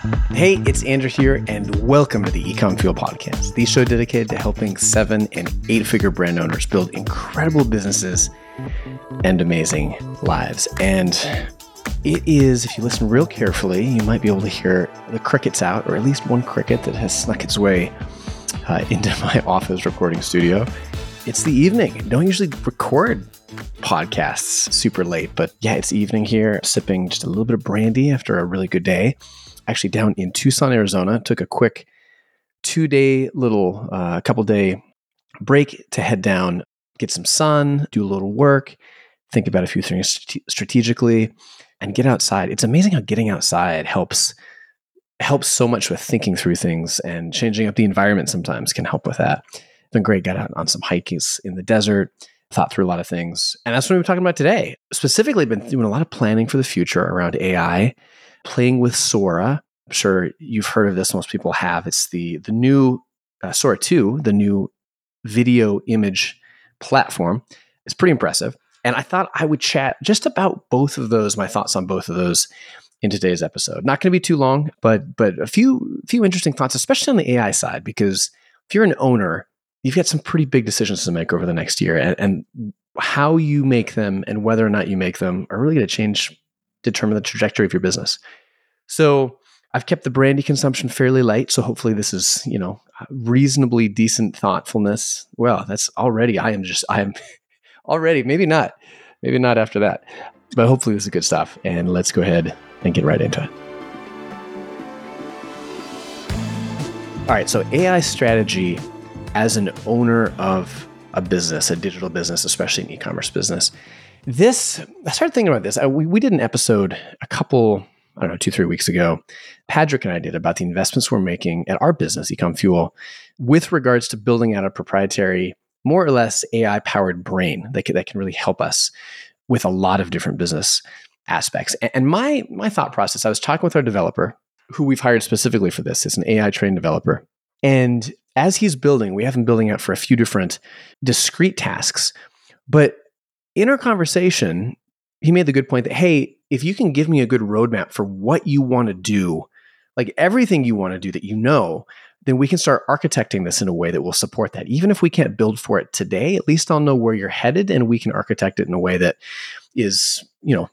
Hey, it's Andrew here, and welcome to the Ecom Fuel Podcast, the show dedicated to helping 7- and 8-figure brand owners build incredible businesses and amazing lives. And it is, if you listen real carefully, you might be able to hear the crickets out, or at least one cricket that has snuck its way into my office recording studio. It's the evening. Don't usually record podcasts super late, but yeah, it's evening here, sipping just a little bit of brandy after a really good day. Actually down in Tucson, Arizona, took a quick 2-day little couple day break to head down, get some sun, do a little work, think about a few things strategically, and get outside. It's amazing how getting outside helps so much with thinking through things, and changing up the environment sometimes can help with that. It's been great. Got out on some hikes in the desert, thought through a lot of things. And that's what we're talking about today. Specifically, been doing a lot of planning for the future around AI, playing with Sora. I'm sure you've heard of this. Most people have. It's the new Sora 2, the new video image platform. It's pretty impressive. And I thought I would chat just about both of those, my thoughts on both of those in today's episode. Not going to be too long, but a few interesting thoughts, especially on the AI side, because if you're an owner, you've got some pretty big decisions to make over the next year, and how you make them and whether or not you make them are really going to determine the trajectory of your business. So I've kept the brandy consumption fairly light. So hopefully this is, reasonably decent thoughtfulness. Well, that's already, I am already, maybe not after that, but hopefully this is good stuff. And let's go ahead and get right into it. All right. So AI strategy as an owner of a business, a digital business, especially an e-commerce business. I started thinking about this. We did an episode a couple, 2-3 weeks ago, Patrick and I did, about the investments we're making at our business, Ecom Fuel, with regards to building out a proprietary, more or less AI-powered brain that can really help us with a lot of different business aspects. And my thought process, I was talking with our developer, who we've hired specifically for this. It's an AI-trained developer. And as he's building, we have him building out for a few different discrete tasks. But in our conversation, he made the good point that, hey, if you can give me a good roadmap for what you want to do, like everything you want to do that then we can start architecting this in a way that will support that. Even if we can't build for it today, at least I'll know where you're headed, and we can architect it in a way that is,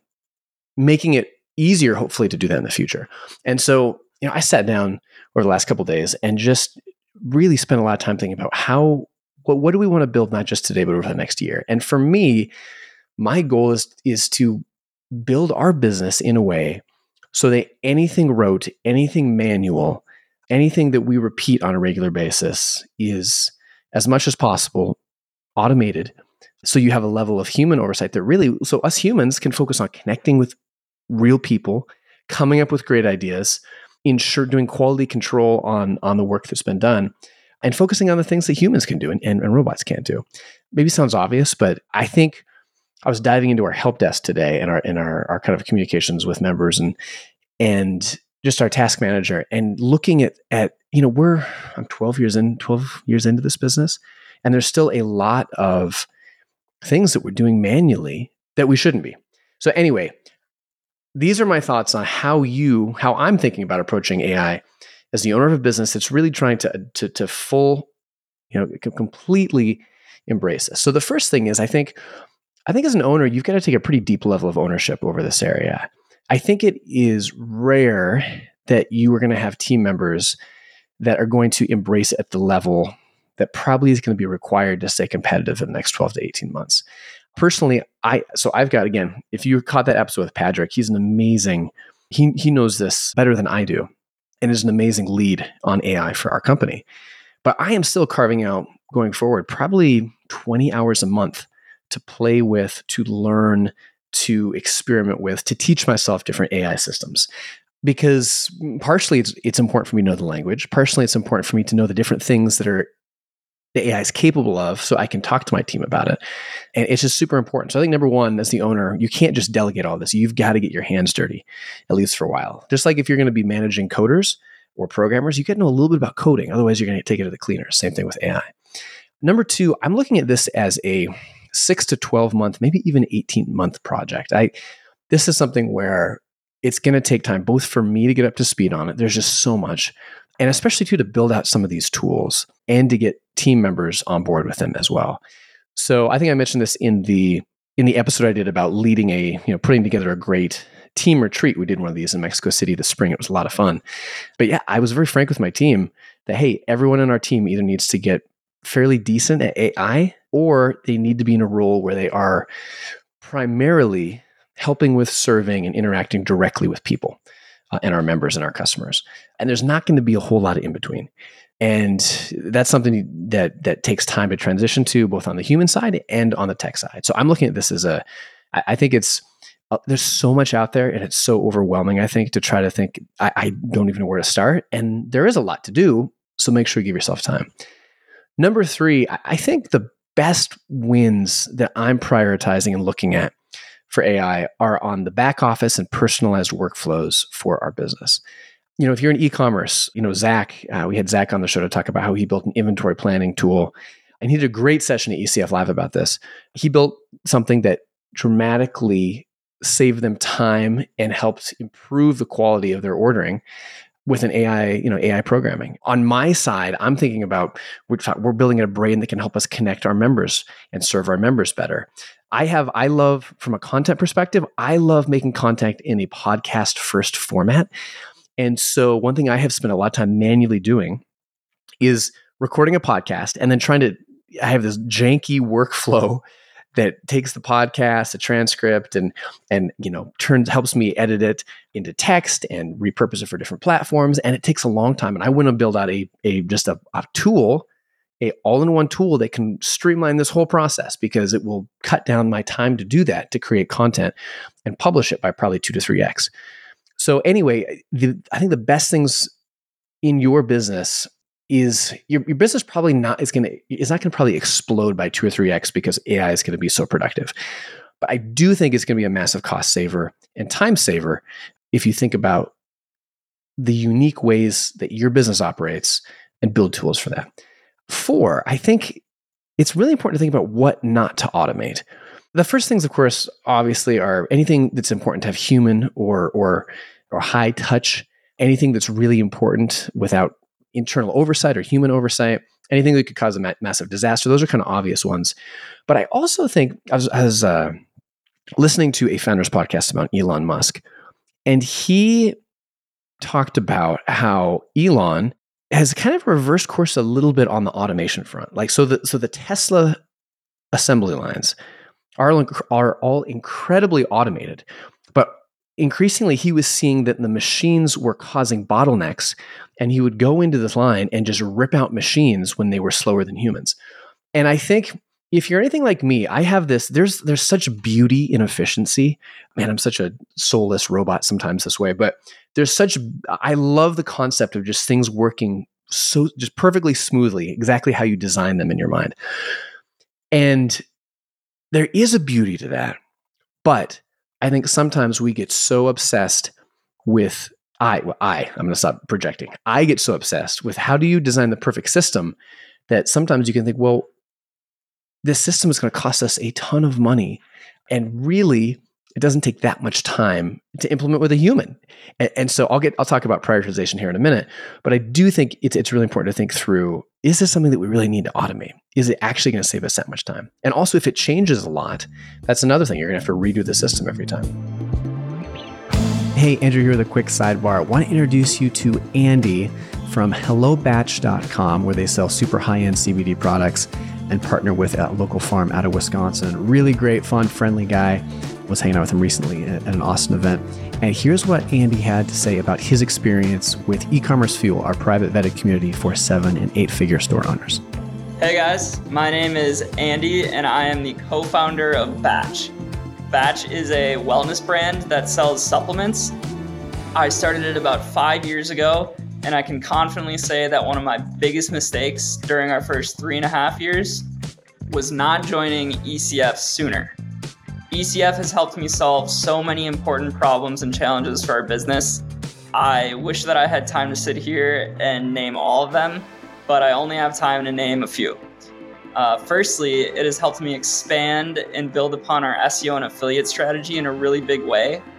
making it easier, hopefully, to do that in the future. And so, I sat down over the last couple of days and just really spent a lot of time thinking about what do we want to build, not just today, but over the next year. And for me, my goal is to build our business in a way so that anything rote, anything manual, anything that we repeat on a regular basis is, as much as possible, automated. So you have a level of human oversight so us humans can focus on connecting with real people, coming up with great ideas, doing quality control on the work that's been done, and focusing on the things that humans can do and robots can't do. Maybe sounds obvious, but I think I was diving into our help desk today and our kind of communications with members and just our task manager, and looking at I'm 12 years into this business, and there's still a lot of things that we're doing manually that we shouldn't be. So anyway, these are my thoughts on how I'm thinking about approaching AI as the owner of a business that's really trying to completely embrace this. So the first thing is, I think as an owner, you've got to take a pretty deep level of ownership over this area. I think it is rare that you are going to have team members that are going to embrace it at the level that probably is going to be required to stay competitive in the next 12 to 18 months. Personally, I've got, again, if you caught that episode with Patrick, he's an amazing, he knows this better than I do, and is an amazing lead on AI for our company. But I am still carving out, going forward, probably 20 hours a month to play with, to learn, to experiment with, to teach myself different AI systems. Because partially it's important for me to know the language. Partially it's important for me to know the different things that the AI is capable of, so I can talk to my team about it. And it's just super important. So I think number one, as the owner, you can't just delegate all this. You've got to get your hands dirty, at least for a while. Just like if you're going to be managing coders or programmers, you got to know a little bit about coding. Otherwise, you're going to take it to the cleaners. Same thing with AI. Number two, I'm looking at this as a 6 to 12 month, maybe even 18-month project. This is something where it's going to take time, both for me to get up to speed on it. There's just so much. And especially too, to build out some of these tools and to get team members on board with them as well. So I think I mentioned this in the episode I did about leading putting together a great team retreat. We did one of these in Mexico City this spring. It was a lot of fun. But yeah, I was very frank with my team that, hey, everyone in our team either needs to get fairly decent at AI, or they need to be in a role where they are primarily helping with serving and interacting directly with people and our members and our customers. And there's not going to be a whole lot of in between. And that's something that takes time to transition to, both on the human side and on the tech side. So I'm looking at this as I think it's, there's so much out there and it's so overwhelming, I think, to try to think, I don't even know where to start. And there is a lot to do. So make sure you give yourself time. Number 3, I think the best wins that I'm prioritizing and looking at for AI are on the back office and personalized workflows for our business. If you're in e-commerce, Zach, we had Zach on the show to talk about how he built an inventory planning tool, and he did a great session at ECF Live about this. He built something that dramatically saved them time and helped improve the quality of their ordering with an AI programming. On my side, I'm thinking about, we're building a brain that can help us connect our members and serve our members better. I love, from a content perspective, I love making content in a podcast first format. And so one thing I have spent a lot of time manually doing is recording a podcast and then I have this janky workflow that takes the podcast, the transcript, and helps me edit it into text and repurpose it for different platforms. And it takes a long time. And I want to build out a tool, a all-in-one tool that can streamline this whole process, because it will cut down my time to do that, to create content and publish it by probably 2 to 3x. So anyway, I think the best things in your business is your business probably not going to probably explode by 2 or 3x because AI is going to be so productive. But I do think it's going to be a massive cost saver and time saver if you think about the unique ways that your business operates and build tools for that. 4, I think it's really important to think about what not to automate. The first things, of course, obviously, are anything that's important to have human or high touch, anything that's really important without internal oversight or human oversight, anything that could cause a massive disaster. Those are kind of obvious ones. But I also think I was listening to a founder's podcast about Elon Musk, and he talked about how Elon has kind of reversed course a little bit on the automation front. Like, so the Tesla assembly lines are all incredibly automated, but increasingly he was seeing that the machines were causing bottlenecks, and he would go into this line and just rip out machines when they were slower than humans. And I think if you're anything like me, I have this, there's such beauty in efficiency. Man, I'm such a soulless robot sometimes this way, but I love the concept of just things working so just perfectly smoothly, exactly how you design them in your mind. And there is a beauty to that. But I think sometimes we get so obsessed with I'm going to stop projecting. I get so obsessed with how do you design the perfect system that sometimes you can think, well, this system is going to cost us a ton of money. And really, it doesn't take that much time to implement with a human. And so I'll talk about prioritization here in a minute, but I do think it's really important to think through, is this something that we really need to automate? Is it actually going to save us that much time? And also, if it changes a lot, that's another thing. You're going to have to redo the system every time. Hey, Andrew here with a quick sidebar. I want to introduce you to Andy from HelloBatch.com, where they sell super high-end CBD products and partner with a local farm out of Wisconsin. Really great, fun, friendly guy. Was hanging out with him recently at an Austin event. And here's what Andy had to say about his experience with E-Commerce Fuel, our private vetted community for 7- and 8-figure store owners. Hey guys, my name is Andy and I am the co-founder of Batch. Batch is a wellness brand that sells supplements. I started it about 5 years ago, and I can confidently say that one of my biggest mistakes during our first 3.5 years was not joining ECF sooner. ECF has helped me solve so many important problems and challenges for our business. I wish that I had time to sit here and name all of them, but I only have time to name a few. Firstly, it has helped me expand and build upon our SEO and affiliate strategy in a really big way.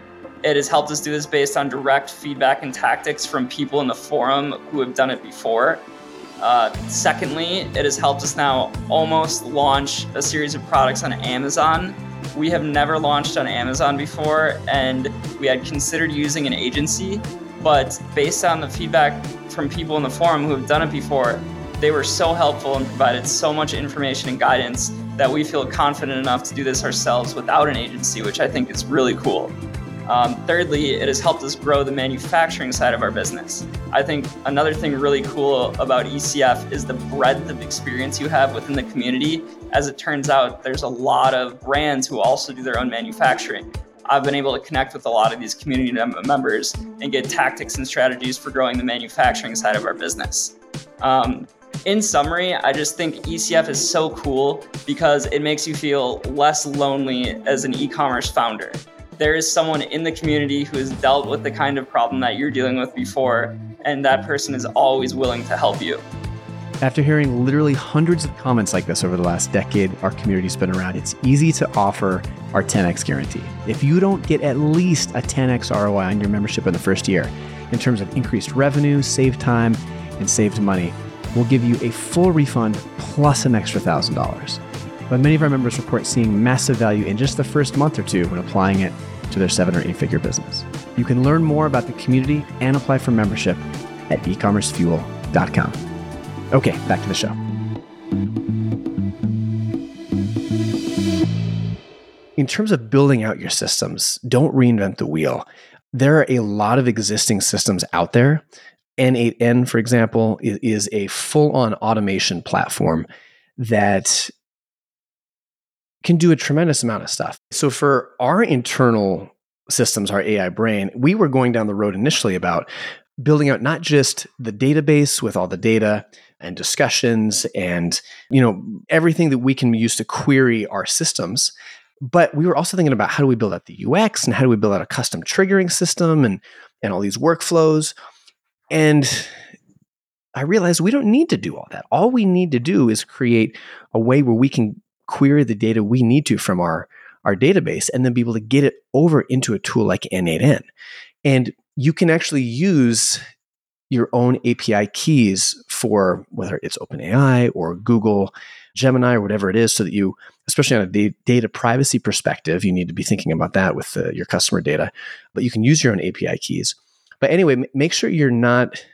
It has helped us do this based on direct feedback and tactics from people in the forum who have done it before. Secondly, it has helped us now almost launch a series of products on Amazon. We have never launched on Amazon before, and we had considered using an agency, but based on the feedback from people in the forum who have done it before, they were so helpful and provided so much information and guidance that we feel confident enough to do this ourselves without an agency, which I think is really cool. Thirdly, it has helped us grow the manufacturing side of our business. I think another thing really cool about ECF is the breadth of experience you have within the community. As it turns out, there's a lot of brands who also do their own manufacturing. I've been able to connect with a lot of these community members and get tactics and strategies for growing the manufacturing side of our business. In summary, I just think ECF is so cool because it makes you feel less lonely as an e-commerce founder. There is someone in the community who has dealt with the kind of problem that you're dealing with before, and that person is always willing to help you. After hearing literally hundreds of comments like this over the last decade our community's been around, it's easy to offer our 10x guarantee. If you don't get at least a 10x ROI on your membership in the first year, in terms of increased revenue, saved time, and saved money, we'll give you a full refund plus an extra $1,000. But many of our members report seeing massive value in just the first month or two when applying it to their 7 or 8-figure business. You can learn more about the community and apply for membership at ecommercefuel.com. Okay, back to the show. In terms of building out your systems, don't reinvent the wheel. There are a lot of existing systems out there. N8N, for example, is a full-on automation platform that can do a tremendous amount of stuff. So for our internal systems, our AI brain, we were going down the road initially about building out not just the database with all the data and discussions and, everything that we can use to query our systems, but we were also thinking about how do we build out the UX and how do we build out a custom triggering system and all these workflows. And I realized we don't need to do all that. All we need to do is create a way where we can query the data we need to from our database and then be able to get it over into a tool like N8N. And you can actually use your own API keys for whether it's OpenAI or Google Gemini or whatever it is, so that you, especially on a data privacy perspective, you need to be thinking about that with your customer data, but you can use your own API keys. But anyway, make sure you're not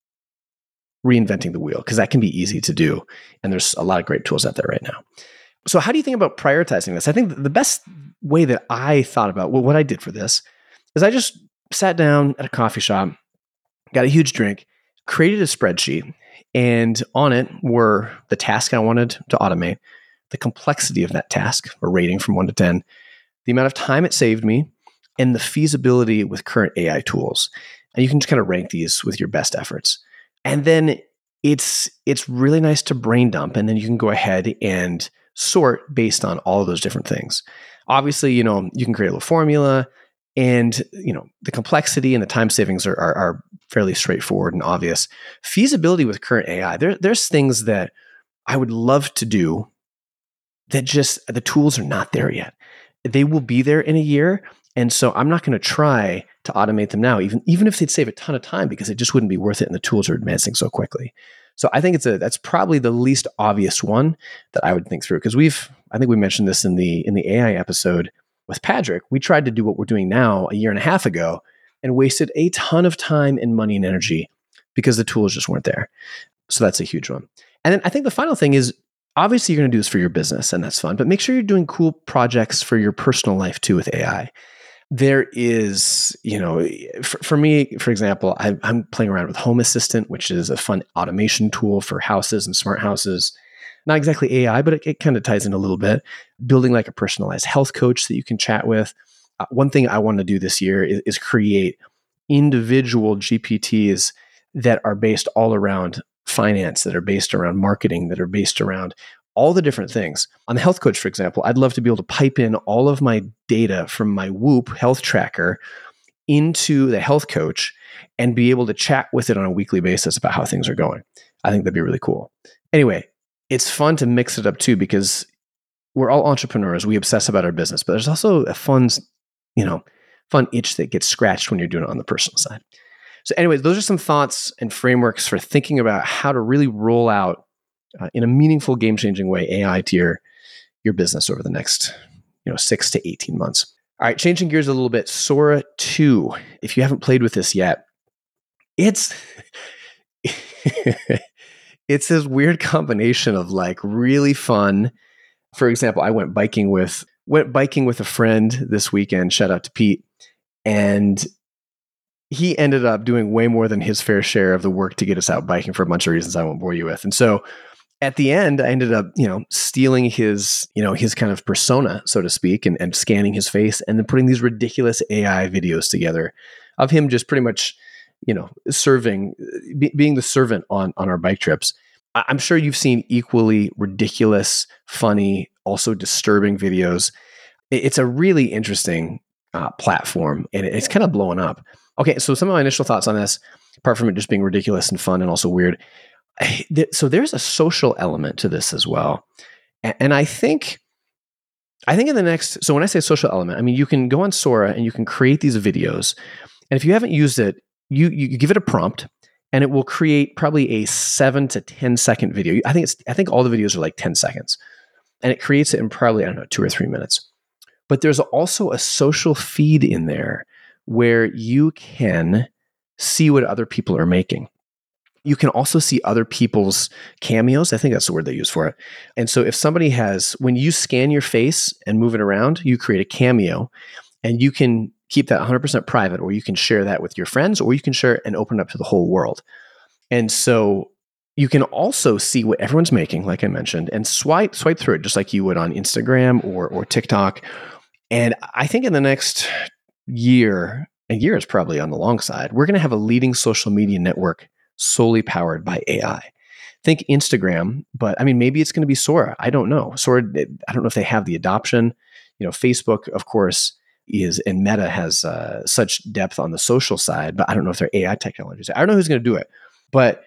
reinventing the wheel, because that can be easy to do. And there's a lot of great tools out there right now. So how do you think about prioritizing this? I think the best way that I thought about what I did for this is I just sat down at a coffee shop, got a huge drink, created a spreadsheet, and on it were the task I wanted to automate, the complexity of that task, a rating from 1 to 10, the amount of time it saved me, and the feasibility with current AI tools. And you can just kind of rank these with your best efforts. And then it's really nice to brain dump, and then you can go ahead and sort based on all of those different things. Obviously, you can create a little formula, and the complexity and the time savings are fairly straightforward and obvious. Feasibility with current AI, there's things that I would love to do that just the tools are not there yet. They will be there in a year, and so I'm not going to try to automate them now, even if they'd save a ton of time, because it just wouldn't be worth it, and the tools are advancing so quickly. So I think that's probably the least obvious one that I would think through, because I think we mentioned this in the AI episode with Patrick. We tried to do what we're doing now a year and a half ago and wasted a ton of time and money and energy because the tools just weren't there. So that's a huge one. And then I think the final thing is, obviously you're going to do this for your business, and that's fun, but make sure you're doing cool projects for your personal life too with AI. There is, for me, for example, I'm playing around with Home Assistant, which is a fun automation tool for houses and smart houses. Not exactly AI, but it kind of ties in a little bit. Building like a personalized health coach that you can chat with. One thing I want to do this year is create individual GPTs that are based all around finance, that are based around marketing, that are based around all the different things. On the health coach, for example, I'd love to be able to pipe in all of my data from my Whoop health tracker into the health coach and be able to chat with it on a weekly basis about how things are going. I think that'd be really cool. Anyway, it's fun to mix it up too, because we're all entrepreneurs. We obsess about our business, but there's also a fun, itch that gets scratched when you're doing it on the personal side. So anyways, those are some thoughts and frameworks for thinking about how to really roll out in a meaningful, game-changing way AI to your business over the next 6 to 18 months. All right, changing gears a little bit, Sora 2. If you haven't played with this yet, it's it's this weird combination of like really fun. For example, I went biking with a friend this weekend. Shout out to Pete, and he ended up doing way more than his fair share of the work to get us out biking for a bunch of reasons I won't bore you with. And so at the end, I ended up, stealing his kind of persona, so to speak, and scanning his face and then putting these ridiculous AI videos together of him just pretty much, serving, being the servant on our bike trips. I'm sure you've seen equally ridiculous, funny, also disturbing videos. It's a really interesting platform, and it's kind of blowing up. Okay, so some of my initial thoughts on this, apart from it just being ridiculous and fun and also weird, so there's a social element to this as well. And I think in the next, so when I say social element, I mean, you can go on Sora and you can create these videos. And if you haven't used it, you give it a prompt and it will create probably a 7 to 10 second video. I think all the videos are like 10 seconds. And it creates it in probably, 2 or 3 minutes. But there's also a social feed in there where you can see what other people are making. You can also see other people's cameos. I think that's the word they use for it. And so if somebody when you scan your face and move it around, you create a cameo, and you can keep that 100% private, or you can share that with your friends, or you can share it and open it up to the whole world. And so you can also see what everyone's making, like I mentioned, and swipe through it just like you would on Instagram or TikTok. And I think in the next year, a year is probably on the long side, we're going to have a leading social media network solely powered by AI. Think Instagram, but I mean, maybe it's going to be Sora. I don't know. Sora, I don't know if they have the adoption. Facebook, of course, and Meta has such depth on the social side, but I don't know if they're AI technologies. I don't know who's going to do it, but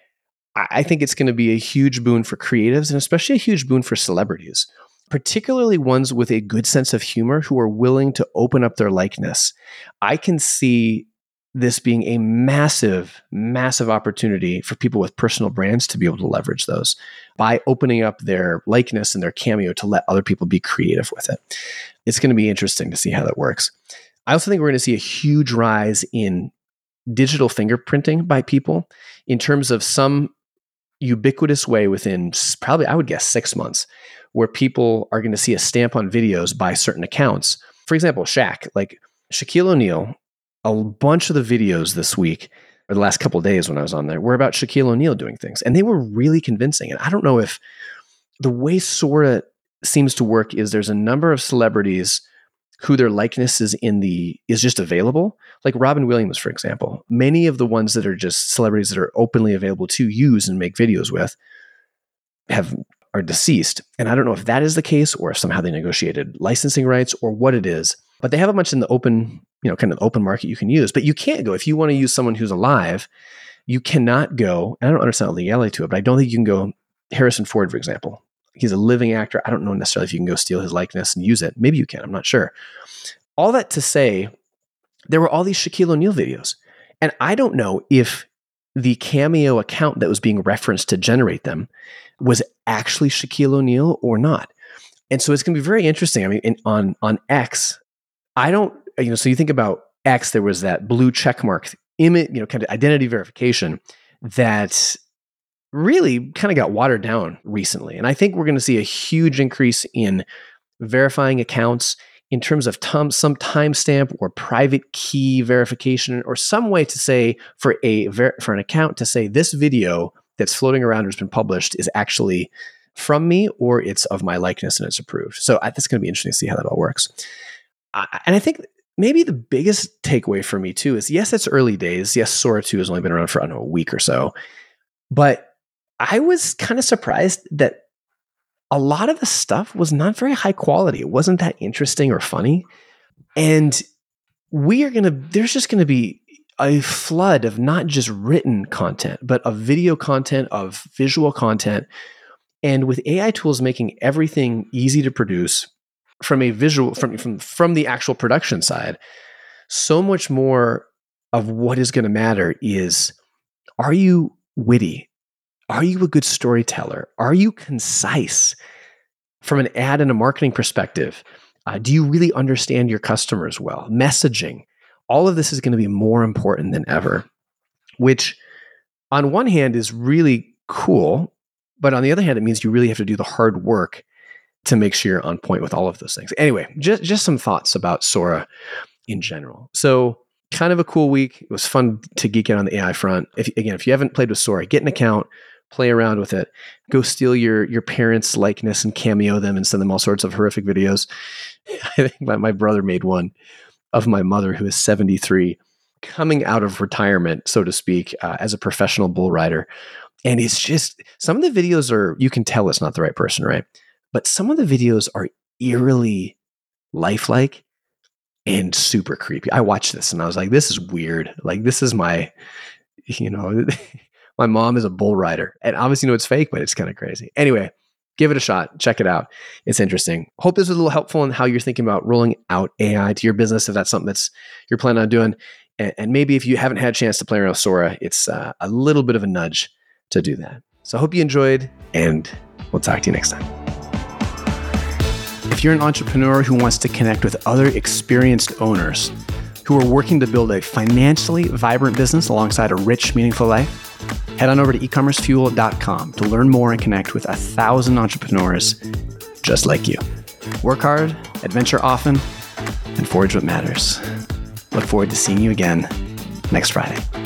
I think it's going to be a huge boon for creatives and especially a huge boon for celebrities, particularly ones with a good sense of humor who are willing to open up their likeness. I can see this being a massive, massive opportunity for people with personal brands to be able to leverage those by opening up their likeness and their cameo to let other people be creative with it. It's going to be interesting to see how that works. I also think we're going to see a huge rise in digital fingerprinting by people in terms of some ubiquitous way within probably, I would guess, 6 months, where people are going to see a stamp on videos by certain accounts. For example, like Shaquille O'Neal, a bunch of the videos this week, or the last couple of days when I was on there, were about Shaquille O'Neal doing things. And they were really convincing. And I don't know if the way Sora seems to work is there's a number of celebrities who their likeness is just available. Like Robin Williams, for example. Many of the ones that are just celebrities that are openly available to use and make videos with are deceased. And I don't know if that is the case or if somehow they negotiated licensing rights or what it is. But they have a bunch in the open, kind of open market you can use. But you can't go, if you want to use someone who's alive, you cannot go, and I don't understand the legality to it, but I don't think you can go Harrison Ford, for example. He's a living actor. I don't know necessarily if you can go steal his likeness and use it. Maybe you can. I'm not sure. All that to say, there were all these Shaquille O'Neal videos. And I don't know if the Cameo account that was being referenced to generate them was actually Shaquille O'Neal or not. And so it's going to be very interesting. I mean, on X, I don't, so you think about X, there was that blue checkmark image, kind of identity verification that really kind of got watered down recently. And I think we're going to see a huge increase in verifying accounts in terms of some timestamp or private key verification or some way to say for an account to say this video that's floating around or has been published is actually from me or it's of my likeness and it's approved. So that's going to be interesting to see how that all works. And I think maybe the biggest takeaway for me too is, yes, it's early days. Yes, Sora 2 has only been around for, a week or so. But I was kind of surprised that a lot of the stuff was not very high quality. It wasn't that interesting or funny. And there's just going to be a flood of not just written content, but of video content, of visual content. And with AI tools making everything easy to produce from a visual, from the actual production side, So much more of what is going to matter is, are you witty? Are you a good storyteller? Are you concise from an ad and a marketing perspective? Do you really understand your customers well? Messaging. All of this is going to be more important than ever, which on one hand is really cool, but on the other hand, it means you really have to do the hard work to make sure you're on point with all of those things. Anyway, just some thoughts about Sora in general. So kind of a cool week. It was fun to geek out on the AI front. If you haven't played with Sora, get an account, play around with it. Go steal your parents' likeness and cameo them and send them all sorts of horrific videos. I think my brother made one of my mother, who is 73, coming out of retirement, so to speak, as a professional bull rider. And it's just, some of the videos are, you can tell it's not the right person, right? But some of the videos are eerily lifelike and super creepy. I watched this and I was like, this is weird. Like, this is my mom is a bull rider. And obviously, it's fake, but it's kind of crazy. Anyway, give it a shot. Check it out. It's interesting. Hope this was a little helpful in how you're thinking about rolling out AI to your business, if that's something you're planning on doing. And maybe if you haven't had a chance to play around with Sora, it's a little bit of a nudge to do that. So I hope you enjoyed, and we'll talk to you next time. If you're an entrepreneur who wants to connect with other experienced owners who are working to build a financially vibrant business alongside a rich, meaningful life, head on over to ecommercefuel.com to learn more and connect with 1,000 entrepreneurs just like you. Work hard, adventure often, and forge what matters. Look forward to seeing you again next Friday.